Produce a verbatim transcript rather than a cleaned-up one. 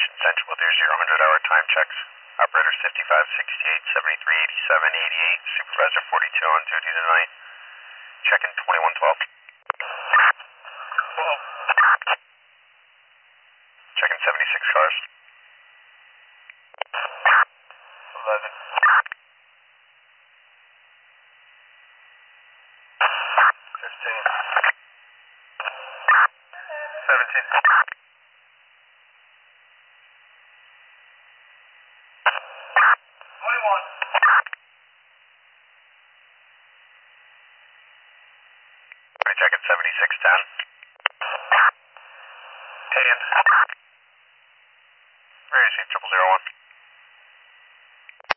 Station Central with your zero hundred hour time checks. Operators fifty-five, sixty-eight, seventy-three, eighty-seven, eighty-eight. Supervisor forty-two on duty tonight. Check-in twenty-one twelve. twelve. Check-in seventy-six cars. eleven. fifteen. seventeen. twenty-one. Check-in seventy-six ten. ten. Where is he? Triple zero one.